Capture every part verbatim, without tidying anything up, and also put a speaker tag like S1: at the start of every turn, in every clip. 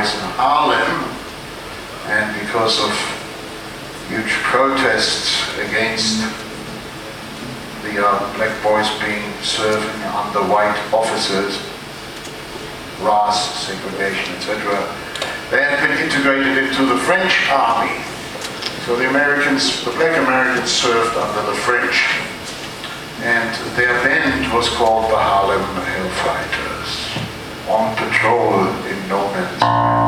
S1: rise in Harlem, and because of huge protests against the uh, black boys being serving under white officers, race, segregation, et cetera, they had been integrated into the French army. So the Americans, the black Americans served under the French. And their band was called the Harlem Hellfighters, on patrol in no man's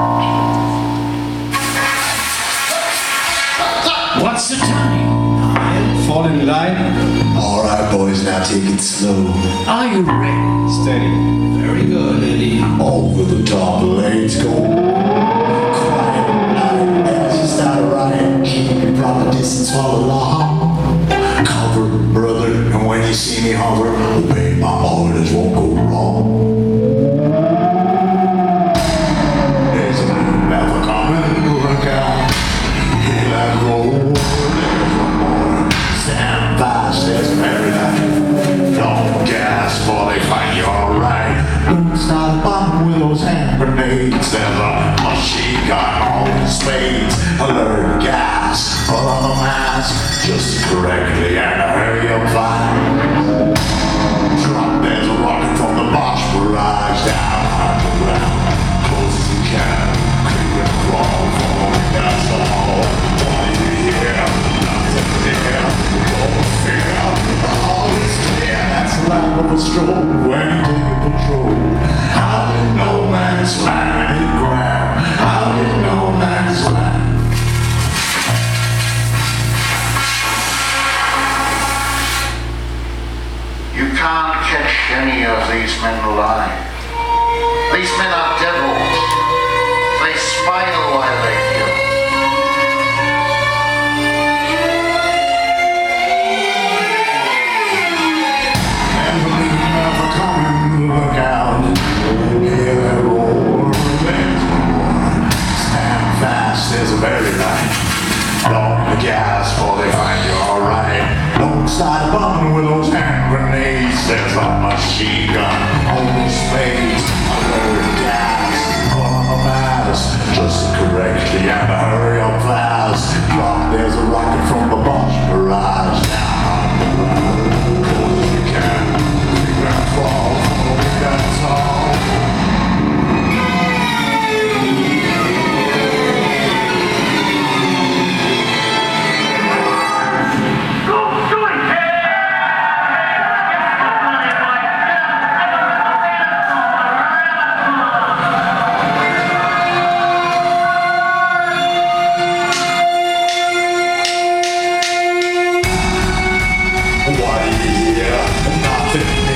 S1: land.
S2: What's the time?
S3: Fall in line.
S4: Alright boys, now take it slow.
S2: Are you ready?
S3: Steady.
S2: Very good, Eddie.
S4: Over the top, let's go. Quiet night as you start a riot. Keep your proper distance while along. Cover, brother, and when you see me hover, obey my orders, won't go wrong. There's a moon never coming, look out. Hear that roll, there's one more. Stand fast, there's very light. Don't gas, for they find you alright. Don't start bombing with those hand grenades. There's a machine gun on spades. Alert, gas, pull on the mask just correctly and hurry up fast. Drop, there's a rocket from the Bosch barrage down on the ground. Close as you can, creep and crawl, falling down the hall. What do you hear? Nothing there. Don't fear, all is clear. That's the line of a stroll when you take a patrol. Out in no man's land, it grab. Out in no man's land.
S1: You can't catch any of these men alive. These men are devils. They smile while they kill.
S4: And the moon never coming, look out. Hear that roar, there's more. Stand fast, there's a very light. Don't the gas, for they find you alright. Don't start bumping with those hand grenades. There's a machine gun on the spades. Alert, gas, pull on the mask just correctly and hurry up fast. Drop, there's a rocket from the Bosch barrage down on the ground. Close as you can, creep and crawl, falling down tall. What do you hear? Nothing